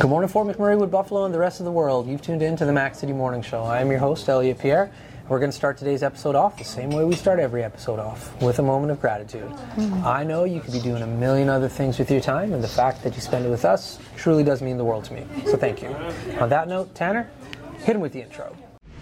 Good morning, Fort McMurray, Wood Buffalo, and the rest of the world. You've tuned in to the Mac City Morning Show. I am your host, Elliot Pierre. We're going to start today's episode off the same way we start every episode off, with a moment of gratitude. I know you could be doing a million other things with your time, and the fact that you spend it with us truly does mean the world to me. So thank you. On that note, Tanner, hit him with the intro.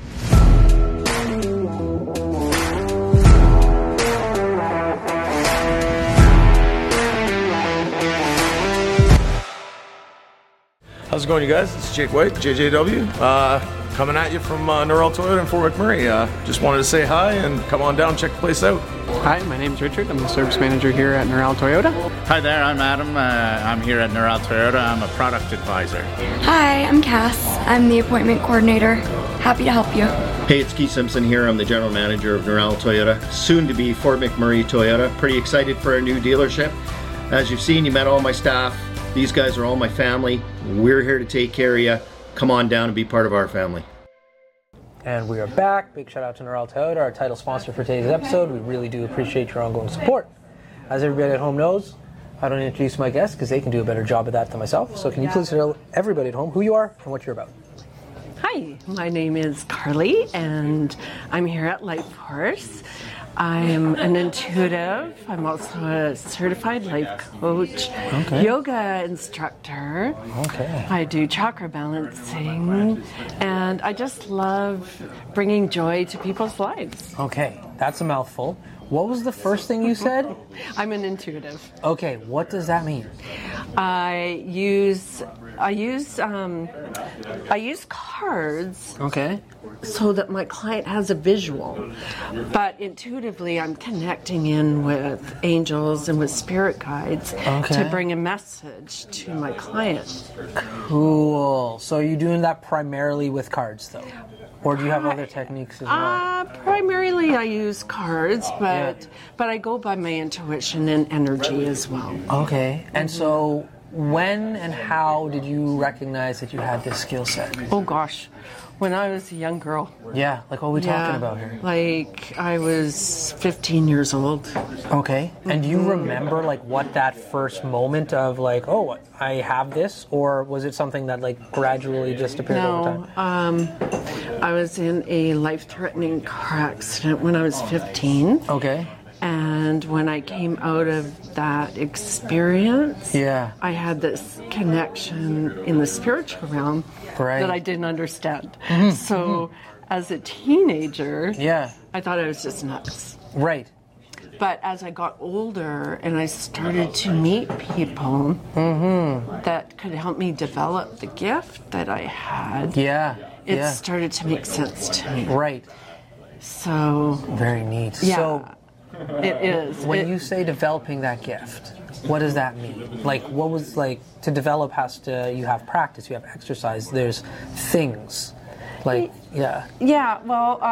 How's it going, you guys? It's Jake White, JJW, coming at you from Norrell Toyota in Fort McMurray. Just wanted to say hi and come on down, check the place out. Hi, my name's Richard. I'm the service manager here at Norrell Toyota. Hi there, I'm Adam. I'm here at Norrell Toyota. I'm a product advisor. Hi, I'm Cass. I'm the appointment coordinator. Happy to help you. Hey, it's Keith Simpson here. I'm the general manager of Norrell Toyota, soon to be Fort McMurray Toyota. Pretty excited for our new dealership. As you've seen, you met all my staff. These guys are all my family. We're here to take care of you. Come on down and be part of our family. And we are back. Big shout out to Norrell Toyota, our title sponsor for today's episode. We really do appreciate your ongoing support. As everybody at home knows, I don't introduce my guests because they can do a better job of that than myself. So can you please tell everybody at home who you are and what you're about? Hi, my name is Carly, and I'm here at Lifehorse. I'm an intuitive. I'm also a certified life coach, yoga instructor. I do chakra balancing, and I just love bringing joy to people's lives. Okay, that's a mouthful. What was the first thing you said? I'm an intuitive. Okay, what does that mean? I use cards. Okay. So that my client has a visual, but intuitively I'm connecting in with angels and with spirit guides to bring a message to my client. Cool. So are you doing that primarily with cards, though? Or do you have other techniques as well? Primarily I use cards, but I go by my intuition and energy as well. Okay. And so when and how did you recognize that you had this skill set? Oh gosh, when I was a young girl. Yeah, like what are we talking about here? Like I was 15 years old. Okay. And do you remember like what that first moment of like, oh, I have this? Or was it something that like gradually just appeared over time? I was in a life-threatening car accident when I was 15. Okay. And when I came out of that experience, I had this connection in the spiritual realm that I didn't understand. So as a teenager, I thought I was just nuts. Right. But as I got older and I started to meet people that could help me develop the gift that I had, it started to make sense to me. Right. So very neat. Yeah. So it is. When you say developing that gift, what does that mean? Like, what was like to develop you have practice, you have exercise, there's things. Like, Yeah, well,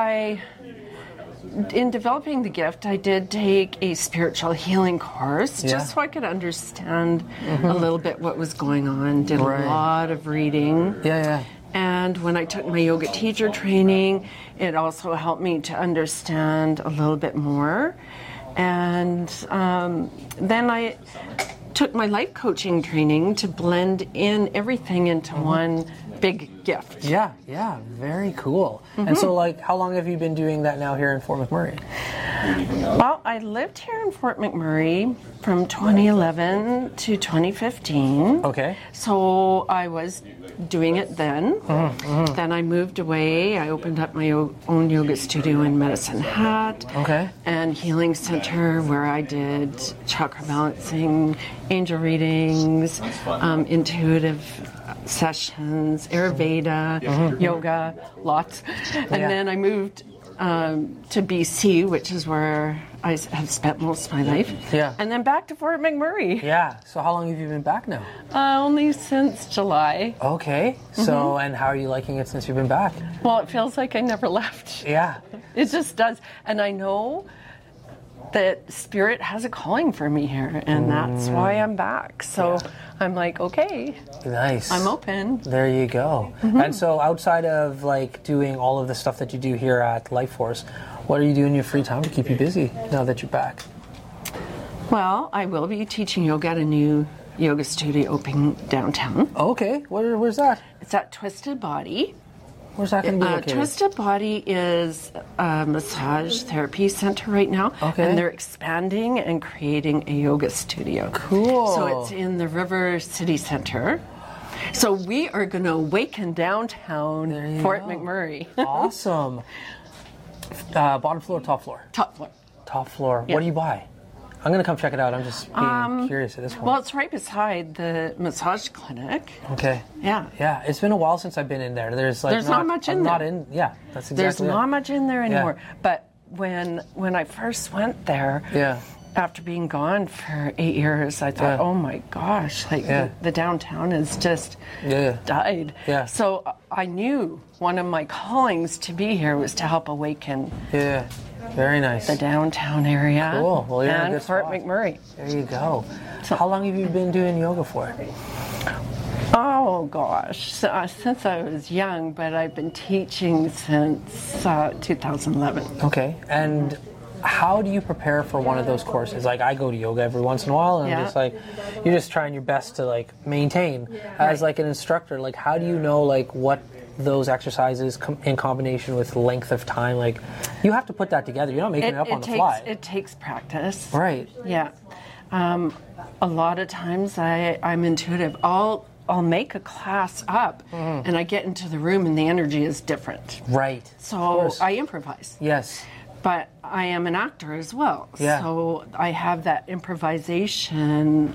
in developing the gift, I did take a spiritual healing course just so I could understand a little bit what was going on. Did a lot of reading. And when I took my yoga teacher training, it also helped me to understand a little bit more. And then I took my life coaching training to blend in everything into one big gift. Yeah, very cool. And so, like, how long have you been doing that now here in Fort McMurray? Well, I lived here in Fort McMurray from 2011 to 2015. Okay. So I was doing it then. Then I moved away. I opened up my own yoga studio in Medicine Hat and healing center where I did chakra balancing, angel readings, intuitive sessions, Ayurveda, yoga, lots. And then I moved to BC, which is where I have spent most of my life. And then back to Fort McMurray. So how long have you been back now? Only since July. Okay. So, and how are you liking it since you've been back? Well, it feels like I never left. Yeah. It just does. And I know that Spirit has a calling for me here, and that's why I'm back. So I'm like, okay. Nice. I'm open. There you go. And so outside of like doing all of the stuff that you do here at Lifehorse, what are you doing in your free time to keep you busy now that you're back? Well, I will be teaching yoga at a new yoga studio opening downtown. Okay, where's that? It's at Twisted Body. Where's that going to be located? Twisted Body is a massage therapy center right now. Okay. And they're expanding and creating a yoga studio. Cool. So it's in the River City Center. So we are going to awaken downtown Fort McMurray. Awesome. Bottom floor, top floor? Top floor. Top floor. Yeah. What do you buy? I'm going to come check it out. I'm just being curious at this point. Well, it's right beside the massage clinic. Okay. Yeah. Yeah, it's been a while since I've been in there. There's not much in there. Yeah, that's exactly There's not much in there anymore. Yeah. But when I first went there, after being gone for 8 years, I thought, oh my gosh, like the downtown has just died. Yeah. So I knew one of my callings to be here was to help awaken very nice. the downtown area Cool. Well, you're in a and good Fort spot. McMurray. There you go. How long have you been doing yoga for? Oh gosh, since I was young, but I've been teaching since 2011. Okay. And how do you prepare for one of those courses? Like, I go to yoga every once in a while, and I'm just like, you're just trying your best to like maintain. As like an instructor, like, how do you know like what those exercises in combination with length of time, like, you have to put that together. You're not making it up on the fly. It takes practice. Right. Yeah. A lot of times I'm intuitive. I'll make a class up and I get into the room and the energy is different. Right. So I improvise. Yes. But I am an actor as well. Yeah. So I have that improvisation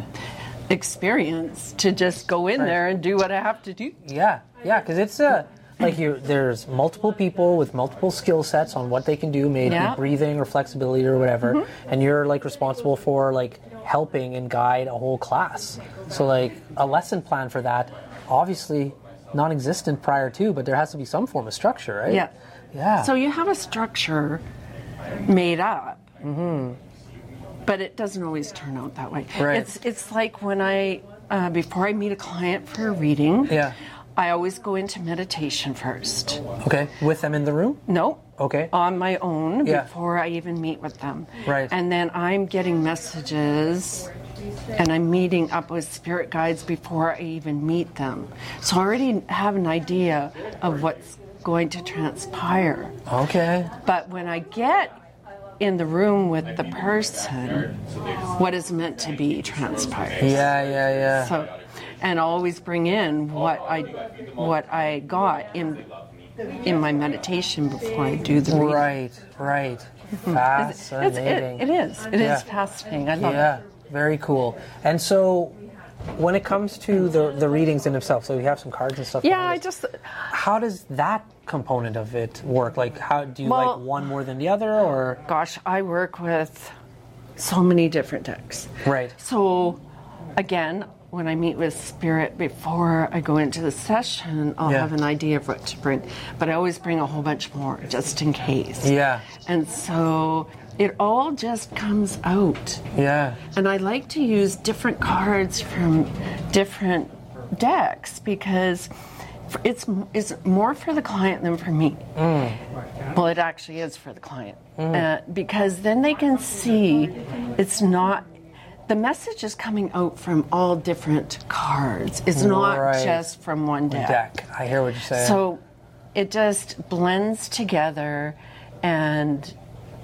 experience to just go in there and do what I have to do. Yeah. Yeah, because it's like there's multiple people with multiple skill sets on what they can do, maybe breathing or flexibility or whatever, and you're like responsible for like helping and guide a whole class. So like a lesson plan for that, obviously non-existent prior to, but there has to be some form of structure, right? Yeah. Yeah. So you have a structure made up, but it doesn't always turn out that way. Right. It's like when before I meet a client for a reading, I always go into meditation first. Okay. With them in the room? No. Okay. On my own before I even meet with them. Right. And then I'm getting messages and I'm meeting up with spirit guides before I even meet them. So I already have an idea of what's going to transpire. Okay. But when I get in the room with the person, what is meant to be transpires. Yeah. So, and I always bring in what I got in my meditation before I do the reading. Right. Fascinating. It is fascinating. I love it. Yeah, very cool. And so, when it comes to the readings in themselves, so you have some cards and stuff. Yeah, How does that component of it work? Like, how do you like one more than the other, or? Gosh, I work with so many different decks. Right. So, again, when I meet with spirit before I go into the session, I'll have an idea of what to bring. But I always bring a whole bunch more, just in case. Yeah. And so it all just comes out. Yeah. And I like to use different cards from different decks because it's more for the client than for me. Well, it actually is for the client. Because then they can see it's not... The message is coming out from all different cards. It's not just from one deck. I hear what you're saying. So it just blends together and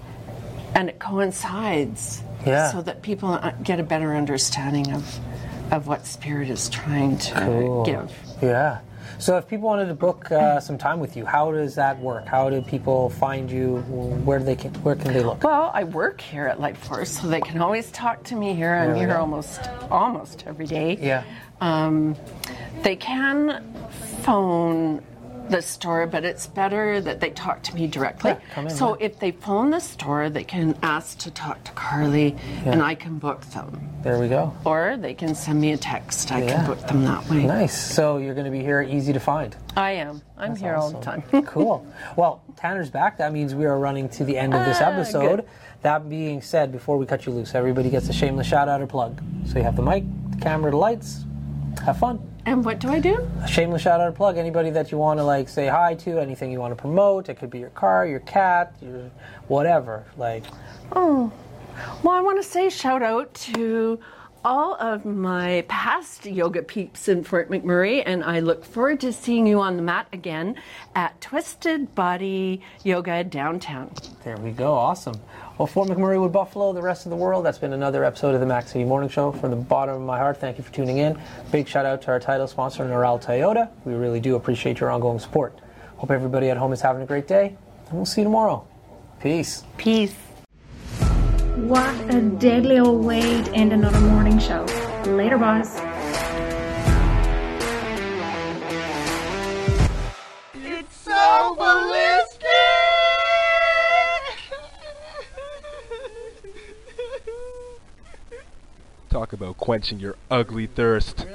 it coincides so that people get a better understanding of what Spirit is trying to give. Yeah. So if people wanted to book some time with you, how does that work? How do people find you? Where can they look? Well, I work here at Life Force, so they can always talk to me here. I'm here almost every day. Yeah. They can phone the store, but it's better that they talk to me directly. So if they phone the store, they can ask to talk to Carly, and I can book them. There we go. Or they can send me a text. I can book them that way. Nice. So you're going to be here, easy to find. I am. I'm here all the time. Cool. Well, Tanner's back. That means we are running to the end of this episode. Good. That being said, before we cut you loose, everybody gets a shameless shout-out or plug. So you have the mic, the camera, the lights. Have fun. And what do I do? A shameless shout-out or plug. Anybody that you want to like say hi to, anything you want to promote. It could be your car, your cat, your whatever. Like. Oh. Well, I want to say shout out to all of my past yoga peeps in Fort McMurray, and I look forward to seeing you on the mat again at Twisted Body Yoga downtown. There we go. Awesome. Well, Fort McMurray, Wood Buffalo, the rest of the world, that's been another episode of the Mac City Morning Show. From the bottom of my heart, thank you for tuning in. Big shout out to our title sponsor, Norel Toyota. We really do appreciate your ongoing support. Hope everybody at home is having a great day, and we'll see you tomorrow. Peace. Peace. What a deadly old way to end another morning show. Later, boss. It's so ballistic! Talk about quenching your ugly thirst.